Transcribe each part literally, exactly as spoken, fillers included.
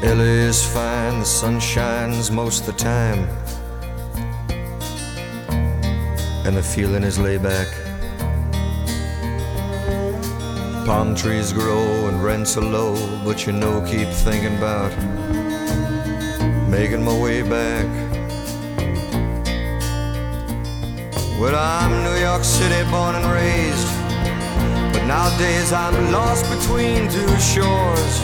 L A is fine, the sun shines most of the time, and the feeling is laid back. Palm trees grow and rents are low, but you know, keep thinking about making my way back. Well, I'm New York City born and raised, but nowadays I'm lost between two shores.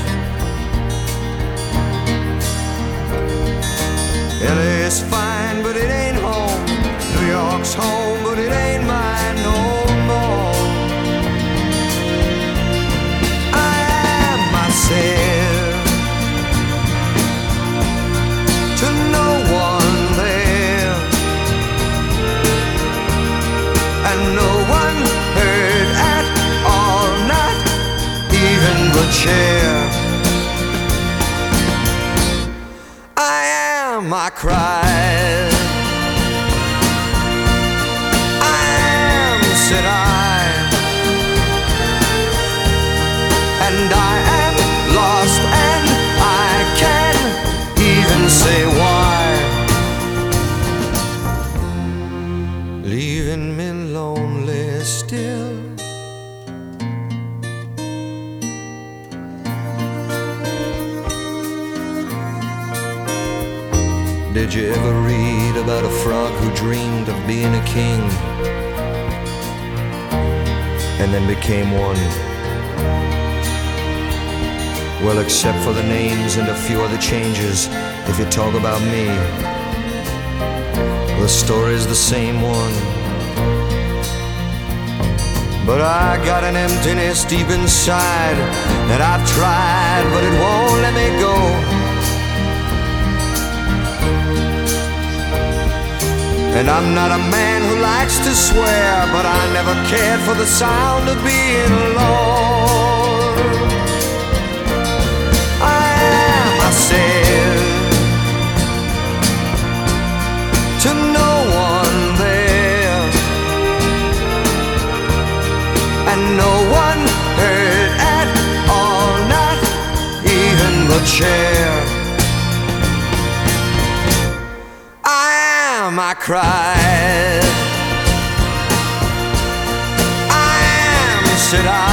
L A is fine, but it ain't home. New York's home, but it ain't mine no more. I am myself to no one there, and no one heard at all, not even the chair. I cried, I am, said I, and I am lost, and I can't even say why. Leaving me lonely still. Did you ever read about a frog who dreamed of being a king and then became one? Well, except for the names and a few other changes, if you talk about me, the story's the same one. But I got an emptiness deep inside that I've tried, but it won't let me go. And I'm not a man who likes to swear, but I never cared for the sound of being alone. I am myself to no one there, and no one heard at all, not even the chair. I cried, I am, said I.